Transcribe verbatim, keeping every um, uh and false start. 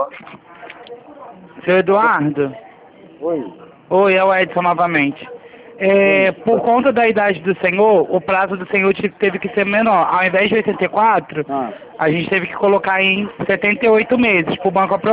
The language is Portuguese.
Seu Eduardo? Oi. Oi, é o Edson novamente. É, por conta da idade do senhor, o prazo do senhor te- teve que ser menor. Ao invés de oitenta e quatro, Ah. a gente teve que colocar em setenta e oito meses pro banco aprovar.